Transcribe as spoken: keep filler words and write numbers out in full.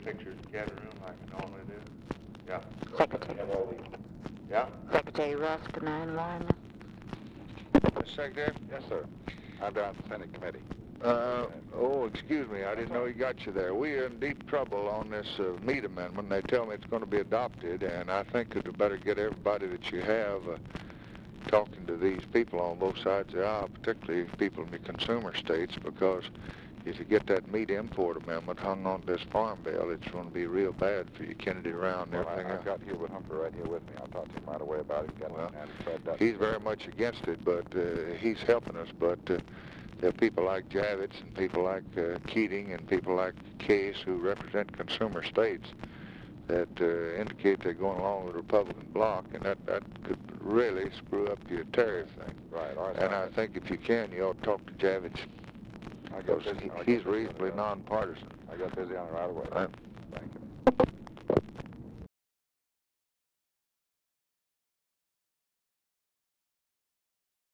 pictures in the cabin room like I normally do? Yeah. Secretary. Yeah? Secretary Ross, can I enlighten Mister Secretary? Yes, sir. I'm down at the Senate committee. Uh, oh, excuse me, I didn't know he got you there. We are in deep trouble on this uh, Meade amendment. They tell me it's going to be adopted, and I think that you better get everybody that you have uh, talking to these people on both sides of the aisle, particularly people in the consumer states, because if you get that meat import amendment hung on this farm bill, it's going to be real bad for you, Kennedy Round and Well, everything I, else. I've got Hubert Humphrey right here with me. I'll talk to him right away about it. Get Well, and Fred Dutton. He's very much against it, but uh, he's helping us. But uh, there are people like Javits and people like uh, Keating and people like Case who represent consumer states that uh, indicate they're going along with the Republican bloc, and that, that could really screw up your tariff thing. Right, all right. And I think if you can, you ought to talk to Javits. I'll get Because busy. I'll he, he's get busy reasonably on it. nonpartisan. I got busy on it right away. Right. Thank you.